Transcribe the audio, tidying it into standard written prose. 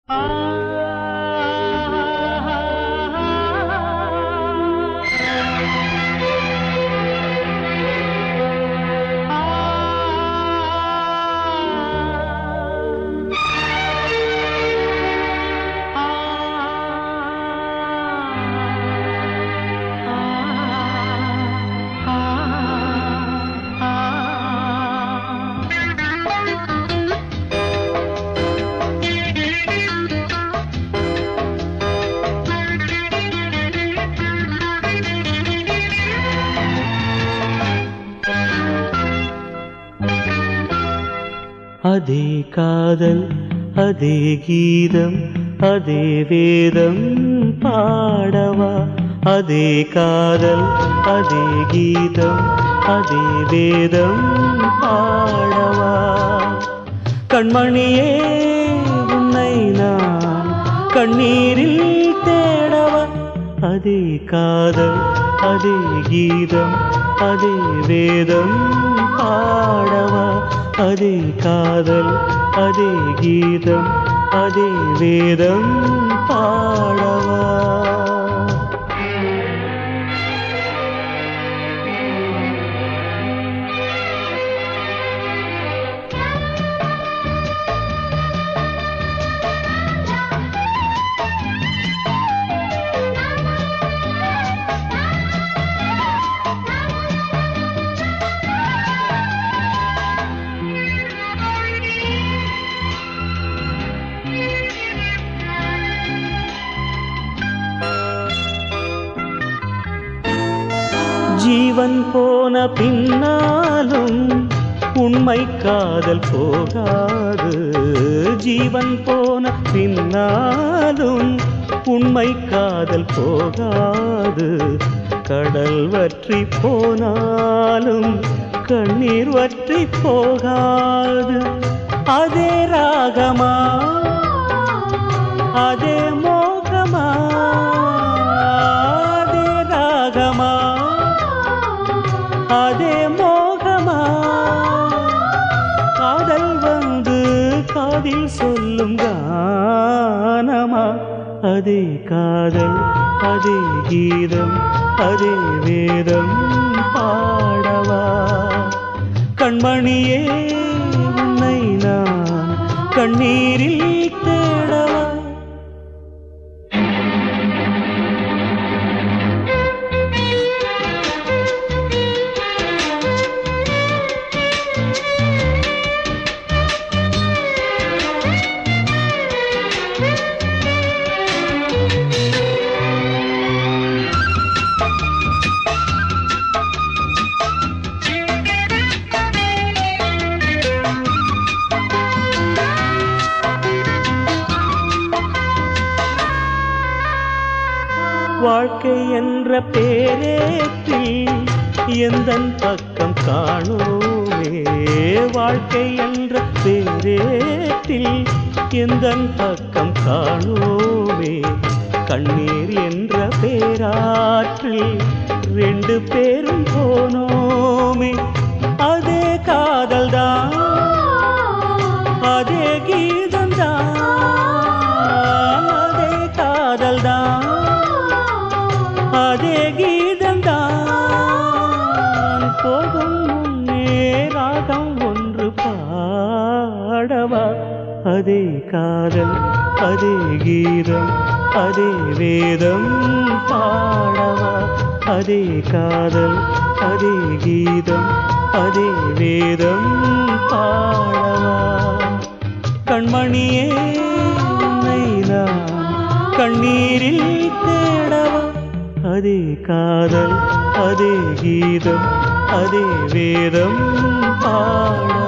அதே காதல் அதே கீதம் அதே வேதம் பாடவா. அதே காதல் அதே கீதம் அதே வேதம் பாடவா. கண்மணியே உன்னை நான் கண்ணீரில் தேடவா. அதே காதல் அதே கீதம் அதே வேதம் பாடவா. அதே காதல் அதே கீதம் அதே வேதம் பாடவா. ஜீவன் போன பின்னாலும் உண்மை காதல் போகாது. ஜீவன் போன பின்னாலும் உண்மை காதல் போகாது. கடல் வற்றி போனாலும் கண்ணீர் வற்றி போகாது. அதே ராகமா அதே மோகமா. அதே ராகமா அதே மோகமா. காதல் வந்து காதில் சொல்லும் கானமா. அதே காதல் அதே கீதம் அதே வேதம் பாடவா. கண்மணியே உன்னை நான் கண்ணீரில் தேடவா. வாழ்க்கை என்ற பேரேற்றில் எந்தன் பக்கம் காணோமே. வாழ்க்கை என்ற பேரேற்றில் எந்தன் பக்கம் காணோமே. கண்ணீர் என்ற பேராற்றில் ரெண்டு பேரும் போனோமே. அதே காதல்தான் அதே கீதம்தான். அதே காதல்தான் அதே கீதம்தான். போகும் முன்னே ராகம் ஒன்று பாடவா. அதே காதல் அதே கீதம் அதே வேதம் பாடவா. அதே காதல் அதே கீதம் அதே வேதம் பாடவா. கண்மணியே உன்னை நான் கண்ணீரில் தேடவா. அதே காதல் அதே கீதம் அதே வேதம் பாட.